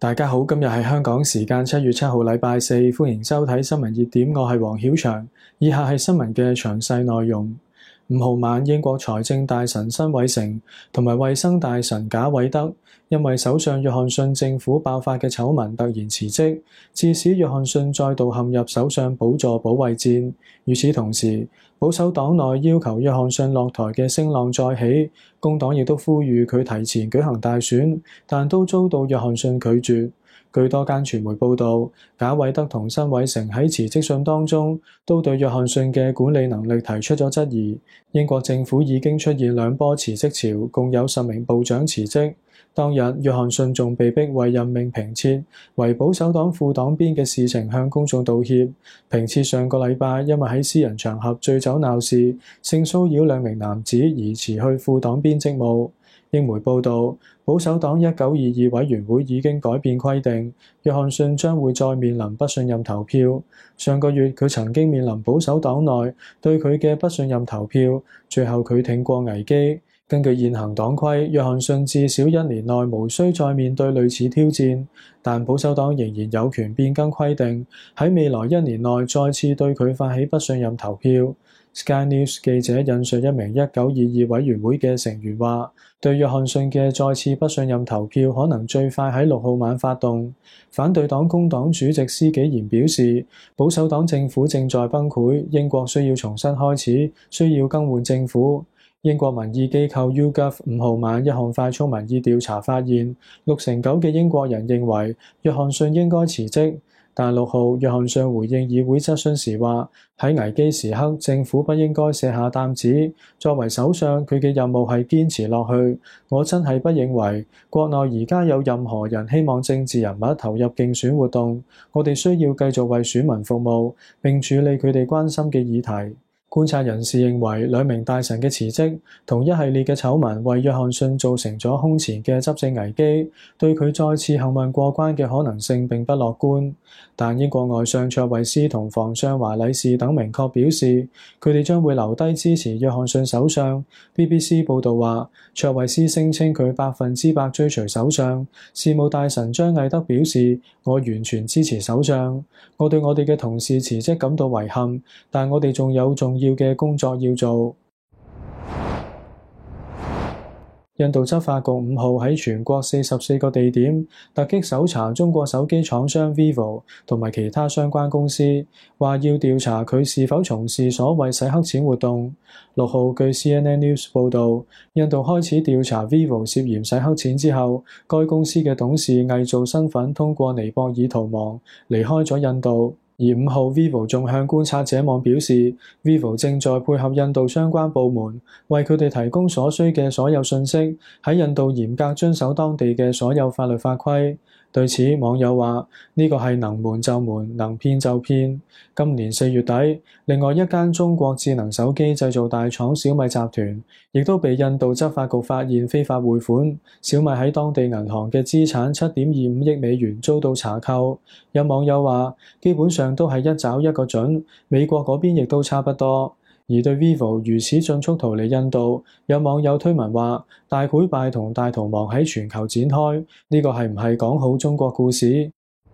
大家好，今日係香港時間7月7號禮拜四，歡迎收睇新聞熱點，我係黃曉翔。以下係新聞嘅詳細內容。5號晚，英國財政大臣辛偉誠同埋衛生大臣賈偉德因為首相約翰遜政府爆發嘅醜聞突然辭職，致使約翰遜再度陷入首相寶座保衛戰。與此同時，保守黨內要求約翰遜落台嘅聲浪再起，工黨亦都呼籲佢提前舉行大選，但都遭到約翰遜拒絕。據多間傳媒報導，賈偉德同辛偉誠喺辭職信當中都對約翰遜嘅管理能力提出咗質疑。英國政府已經出現2波辭職潮，共有10名部長辭職。當日，約翰遜仲被逼為任命平切為保守黨副黨鞭嘅事情向公眾道歉。平切上個禮拜因為喺私人場合醉酒鬧事，性騷擾2名男子而辭去副黨鞭職務。英媒報導，保守黨1922委員會已經改變規定，約翰遜將會再面臨不信任投票。上個月佢曾經面臨保守黨內對佢嘅不信任投票，最後佢挺過危機。根據現行黨規，約翰遜至少1年內無需再面對類似挑戰，但保守黨仍然有權變更規定，喺未來1年內再次對佢發起不信任投票。Sky News 記者引述一名1922委員會嘅成員話，對約翰遜嘅再次不信任投票可能最快喺6號晚發動。反對黨工黨主席施紀賢表示，保守黨政府正在崩潰，英國需要重新開始，需要更換政府。英國民意機構 YouGov 5號晚一項快速民意調查發現，69%嘅英國人認為約翰遜應該辭職。但6號，約翰遜回應議會質詢時話，喺危機時刻，政府不應該卸下擔子。作為首相，佢嘅任務係堅持落去。我真係不認為國內而家有任何人希望政治人物投入競選活動。我哋需要繼續為選民服務，並處理佢哋關心嘅議題。觀察人士認為，2名大臣嘅辭職同一系列嘅醜聞為約翰遜造成咗空前嘅執政危機，對佢再次幸運過關嘅可能性並不樂觀。但英國外相卓慧思同防相華禮士等明確表示，佢哋將會留低支持約翰遜首相。BBC 報導話，卓慧思聲稱佢100%追隨首相。事務大臣張毅德表示，我完全支持首相。我對我哋嘅同事辭職感到遺憾，但我哋仲有重要嘅工作要做。印度執法局5號喺全國44個地點突擊搜查中國手機廠商 Vivo 同埋其他相關公司，話要調查佢是否從事所謂洗黑錢活動。6號，據 CNN News 報導，印度開始調查 Vivo 涉嫌洗黑錢之後，該公司嘅董事偽造身份通過尼泊爾逃亡，離開咗印度。而5號 Vivo 仲向觀察者網表示 ，Vivo 正在配合印度相關部門，為佢哋提供所需嘅所有信息，喺印度嚴格遵守當地嘅所有法律法規。對此，網友話：呢個係能瞞就瞞，能騙就騙。今年4月底，另外一間中國智能手機製造大廠小米集團，亦都被印度執法局發現非法匯款。小米喺當地銀行嘅資產7.25億美元遭到查扣。有網友話：基本上都係一找一個準，美國嗰邊亦都差不多。而對 Vivo 如此迅速逃離印度，有網友推文話：大潰敗同大逃亡喺全球展開，呢個係唔係講好中國故事？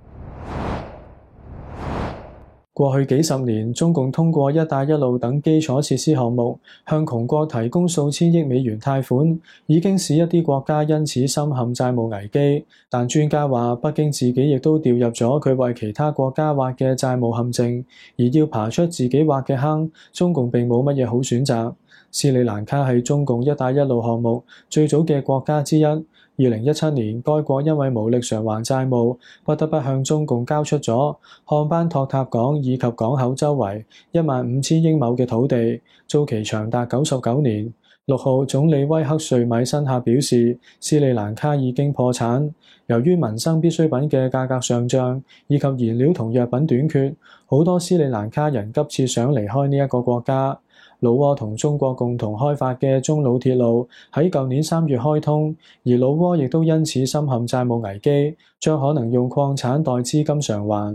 過去幾十年，中共通過一帶一路等基礎設施項目，向窮國提供數千億美元貸款，已經使一啲國家因此深陷債務危機。但專家話，北京自己亦都掉入咗佢為其他國家挖嘅債務陷阱，而要爬出自己挖嘅坑，中共並冇乜嘢好選擇。斯里蘭卡係中共一帶一路項目最早嘅國家之一。2017年，該國因為無力償還債務，不得不向中共交出咗漢班托塔港以及港口周圍15000英畝嘅土地，租期長達99年。6號，總理威克瑞米辛赫表示，斯里蘭卡已經破產，由於民生必需品嘅價格上漲，以及燃料同藥品短缺，好多斯里蘭卡人急切想離開呢一個國家。老撾同中國共同開發嘅中老鐵路喺舊年3月開通，而老撾亦都因此深陷債務危機，將可能用礦產代資金償還。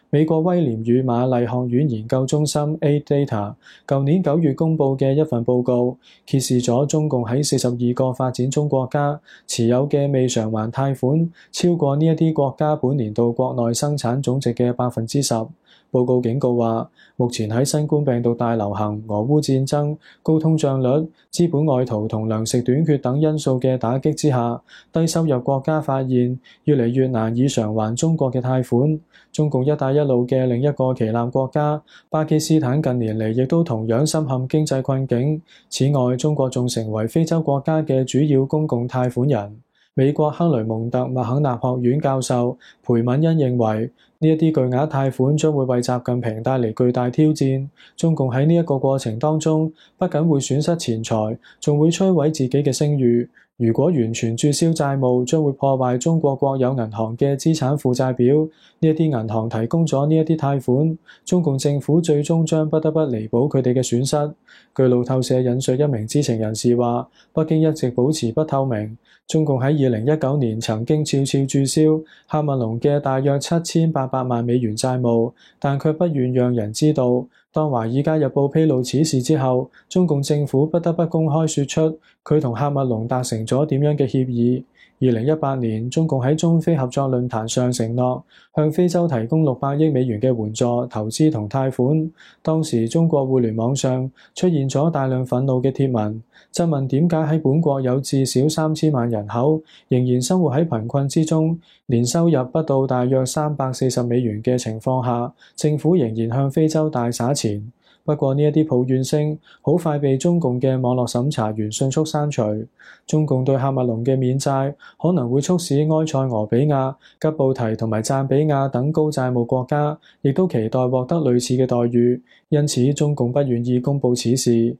美國威廉與瑪麗學院研究中心 AData 舊年9月公佈嘅一份報告，揭示咗中共喺42個發展中國家持有嘅未償還貸款超過呢一啲國家本年度國內生產總值嘅10%。報告警告話，目前喺新冠病毒大流行、俄烏戰爭、高通脹率、資本外逃同糧食短缺等因素嘅打擊之下，低收入國家發現越嚟越難以償還中國嘅貸款。中共一帶一路嘅另一個旗艦國家巴基斯坦近年嚟亦都同樣深陷經濟困境。此外，中國仲成為非洲國家嘅主要公共貸款人。美國克雷蒙特麥肯納學院教授裴敏恩認為，呢一啲巨額貸款將會為習近平帶嚟巨大挑戰。中共喺呢一個過程當中，不僅會損失錢財，仲會摧毀自己嘅聲譽。如果完全註銷債務，將會破壞中國國有銀行嘅資產負債表。呢一啲銀行提供咗呢一啲貸款，中共政府最終將不得不彌補佢哋嘅損失。據路透社引述一名知情人士話，北京一直保持不透明。中共喺2019年曾經悄悄註銷喀麥隆嘅大約7800萬美元債務，但卻不願讓人知道。當《華爾街日報》披露此事之後，中共政府不得不公開說出佢同喀麥隆達成咗點樣嘅協議。2018年，中共喺中非合作論壇上承諾向非洲提供600億美元嘅援助、投資同貸款。當時中國互聯網上出現咗大量憤怒嘅貼文，質問點解喺本國有至少3000萬人口，仍然生活喺貧困之中，年收入不到大約340美元嘅情況下，政府仍然向非洲大撒錢。不過呢一啲抱怨聲好快被中共嘅網絡審查員迅速刪除。中共對喀麥隆嘅免債可能會促使埃塞俄比亞、吉布提同埋贊比亞等高債務國家亦都期待獲得類似嘅待遇，因此中共不願意公佈此事。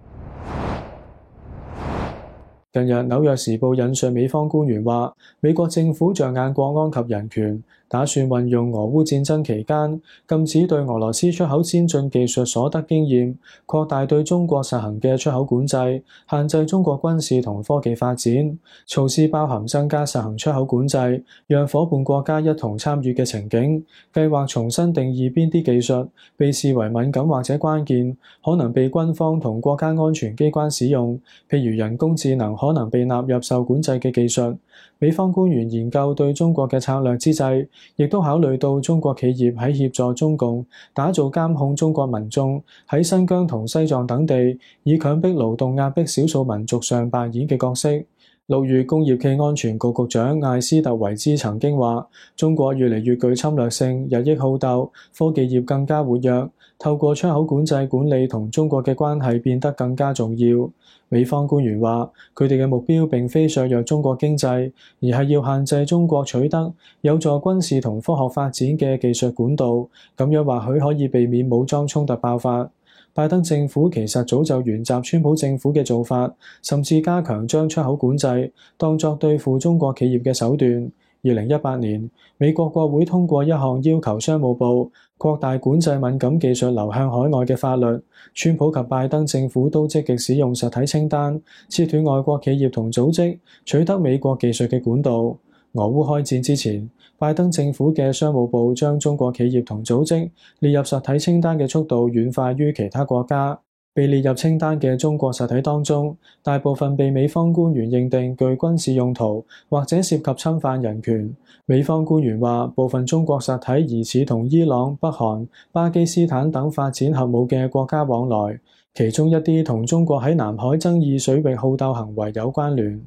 近日，《紐約時報》引述美方官員話，美國政府着眼國安及人權，打算運用俄烏戰爭期間禁止對俄羅斯出口先進技術所得經驗，擴大對中國實行嘅出口管制，限制中國軍事同科技發展。措施包含增加實行出口管制，讓夥伴國家一同參與嘅情景，計劃重新定義邊啲技術被視為敏感或者關鍵，可能被軍方同國家安全機關使用，譬如人工智能可能被納入受管制嘅技術。美方官員研究對中國嘅策略之際，亦都考慮到中國企業喺協助中共打造監控中國民眾喺新疆同西藏等地以強迫勞動壓迫少數民族上扮演嘅角色。6月工業暨安全局局長艾斯特維茲曾經話，中國越嚟越具侵略性，日益好鬥，科技業更加活躍，透過出口管制管理同中國嘅關係變得更加重要。美方官員話，佢哋嘅目標並非削弱中國經濟，而係要限制中國取得有助軍事同科學發展嘅技術管道，咁樣或許可以避免武裝衝突爆發。拜登政府其實早就沿襲川普政府嘅做法，甚至加強將出口管制當作對付中國企業嘅手段。2018年，美國國會通過一項要求商務部擴大管制敏感技術流向海外嘅法律。川普及拜登政府都積極使用實體清單，切斷外國企業同組織取得美國技術嘅管道。俄烏開戰之前，拜登政府嘅商務部將中國企業同組織列入實體清單嘅速度遠快於其他國家。被列入清單嘅中國實體當中，大部分被美方官員認定具軍事用途或者涉及侵犯人權。美方官員話，部分中國實體疑似同伊朗、北韓、巴基斯坦等發展核武嘅國家往來，其中一啲同中國喺南海爭議水域好鬥行為有關聯。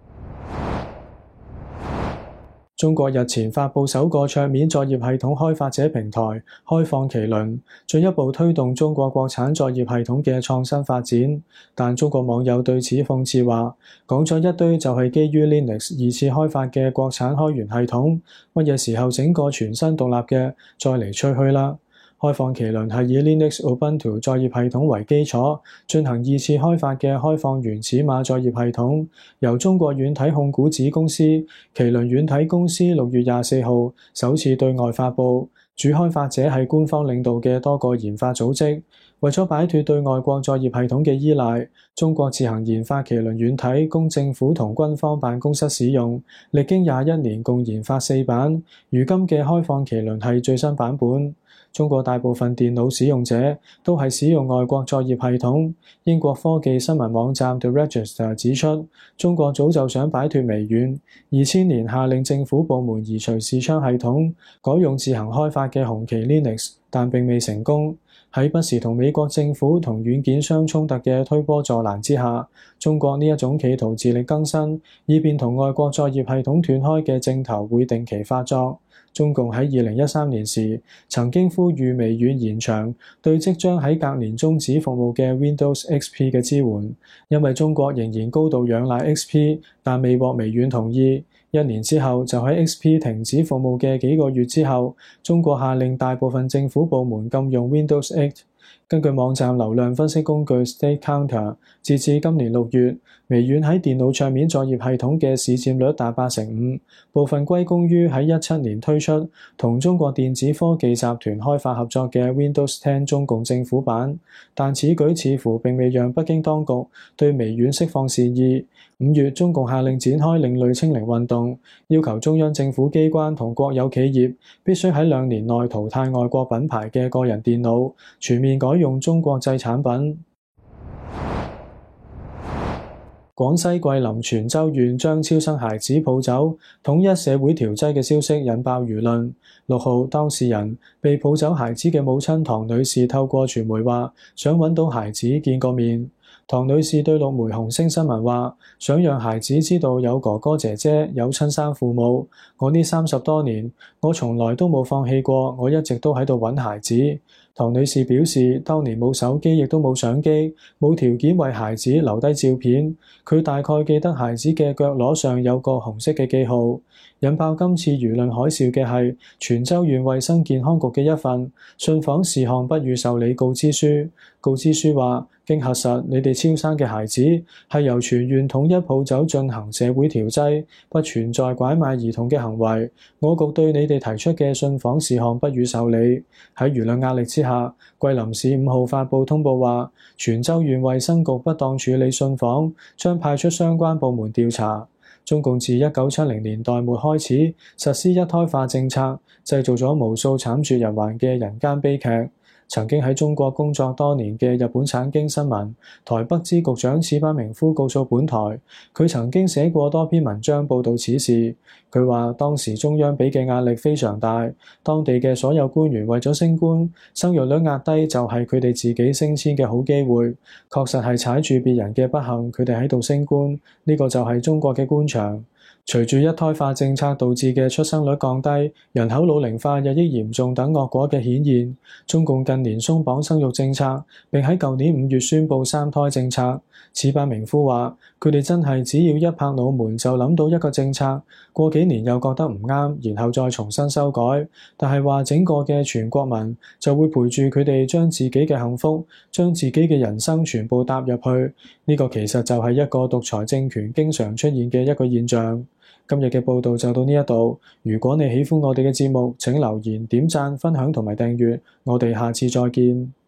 中國日前發布首個桌面作業系統開發者平台開放麒麟，進一步推動中國國產作業系統嘅創新發展。但中國網友對此諷刺話，講咗一堆就係基於 Linux 二次開發嘅國產開源系統，乜嘢時候整個全新獨立嘅再嚟吹噓啦？開放麒麟係以 Linux Ubuntu 作業系統為基礎，進行二次開發嘅開放原始碼作業系統，由中國軟體控股子公司麒麟軟體公司6月24號首次對外發布。 主開發者係官方領導嘅多個研發組織。為咗擺脫對外國作業系統嘅依賴，中國自行研發麒麟軟體供政府同軍方辦公室使用，歷經21年共研發4版，如今嘅開放麒麟係最新版本。中國大部分電腦使用者都係使用外國作業系統。英國科技新聞網站 The Register 指出，中國早就想擺脫微軟，2000年下令政府部門移除視窗系統，改用自行開發嘅紅旗 Linux， 但並未成功。喺不時同美國政府同軟件商衝突嘅推波助瀾之下，中國呢一種企圖自力更生，以便同外國作業系統斷開嘅症頭會定期發作。中共喺2013年時曾經呼籲微軟延長對即將喺隔年終止服務嘅 Windows XP 嘅支援，因為中國仍然高度仰賴 XP， 但未獲微軟同意。1年之後，就喺 XP 停止服務嘅幾個月之後，中國下令大部分政府部門禁用 Windows 8。根據網站流量分析工具 StateCounter， 截至今年6月，微軟喺電腦桌面作業系統嘅市佔率達85%，部分歸功於喺17年推出同中國電子科技集團開發合作嘅 Windows 10中共政府版。但此舉似乎並未讓北京當局對微軟釋放善意。5月，中共下令展開另類清零運動，要求中央政府機關同國有企業必須喺2年內淘汰外國品牌嘅個人電腦，全面改用中國製產品。廣西桂林全州縣將超生孩子抱走，統一社會調劑嘅消息引爆輿論。6號，當事人被抱走孩子嘅母親唐女士透過傳媒話，想揾到孩子見個面。唐女士對陸媒紅星新聞話，想讓孩子知道有哥哥姐姐，有親生父母。我呢30多年，我從來都冇放棄過，我一直都喺度揾孩子。唐女士表示，當年冇手機，亦都冇相機，冇條件為孩子留低照片。佢大概記得孩子嘅腳踝上有個紅色嘅記號。引爆今次輿論海嘯嘅係全州縣衛生健康局嘅一份信訪事項不予受理告知書。告知書話，經核實，你哋超生嘅孩子係由全縣統一抱走進行社會調劑，不存在拐賣兒童嘅行為。我局對你哋提出嘅信訪事項不予受理。喺輿論壓力之下，桂林市5號發布通報話，全州縣衛生局不當處理信訪，將派出相關部門調查。中共自1970年代末開始實施一胎化政策，製造咗無數慘絕人寰嘅人間悲劇。曾經喺中國工作多年嘅日本產經新聞台北支局長矢板明夫告訴本台，佢曾經寫過多篇文章報導此事。佢話當時中央俾嘅壓力非常大，當地嘅所有官員為咗升官，生育率壓低就係佢哋自己升遷嘅好機會。確實係踩住別人嘅不幸，佢哋喺度升官，呢個就係中國嘅官場。隨住一胎化政策導致嘅出生率降低、人口老齡化日益嚴重等惡果嘅顯現，中共近年鬆綁生育政策，並喺舊年5月宣布3胎政策。矢板明夫話：佢哋真係只要一拍腦門就諗到一個政策，過幾年又覺得唔啱，然後再重新修改。但係話整個嘅全國民就會陪住佢哋將自己嘅幸福、將自己嘅人生全部搭入去。呢個其實就係一個獨裁政權經常出現嘅一個現象。今日嘅報道就到呢一度。如果你喜歡我哋嘅節目，請留言、點讚、分享同埋訂閱。我哋下次再見。